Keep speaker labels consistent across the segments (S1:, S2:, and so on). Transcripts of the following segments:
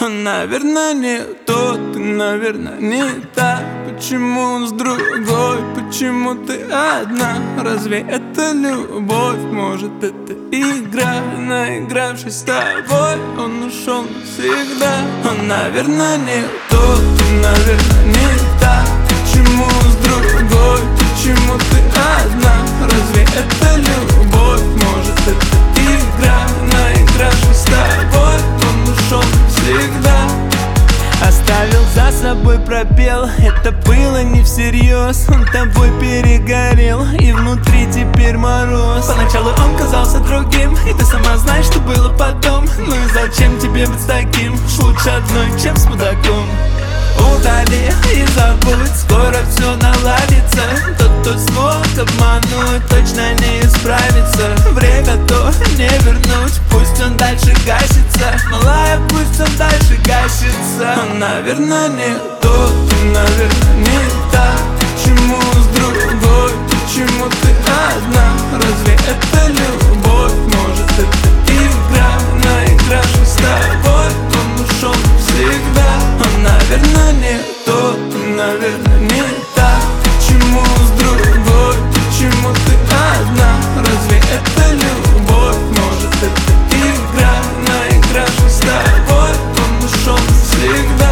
S1: Он, наверное, не тот, ты, наверное, не та. Почему он с другой, почему ты одна? Разве это любовь? Может, это игра? Наигравшись с тобой, он ушел навсегда. Он, наверное, не тот, ты, наверное, не та. Почему он с другой, почему ты одна? Разве это любовь? Может, это игра? Наигравшись с тобой, он ушел навсегда.
S2: Оставил за собой пробел, это было не всерьез. Он тобой перегорел, и внутри теперь мороз. Поначалу он казался другим, и ты сама знаешь, что было потом. Ну и зачем тебе быть с таким? Уж лучше одной, чем с мудаком. Удали и забудь, скоро все наладится. Тот, кто смог обмануть, точно не исправится. Время то не вернуть, пусть он дальше гасится. Малая, пусть он дальше гасится.
S1: Он, наверное, не тот, наверное, не та. Почему с другой, почему ты одна? Разве это любовь? Может, это игра? Наигравшись с тобой, он ушел навсегда. Он, наверное, не тот, наверное, не та. Почему с другой, почему ты одна? Разве это любовь? Может, это игра? Наигравшись с тобой, он ушел навсегда.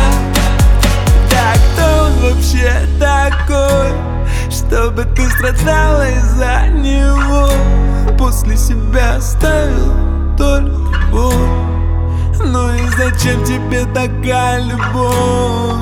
S2: Так кто он вообще такой, чтобы ты страдала из-за него? После себя оставил только боль. Ну и зачем тебе такая любовь?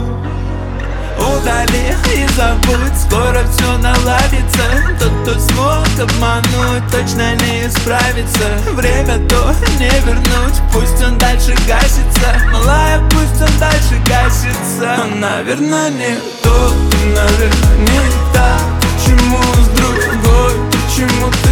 S2: Удали и забудь, скоро все наладится. Тот, кто смог обмануть, точно не исправится. Время то не вернуть, пусть он дальше гасится. Малая, пусть он дальше гасится.
S1: Он, наверное, не тот, наверное, не та. Почему с другой, почему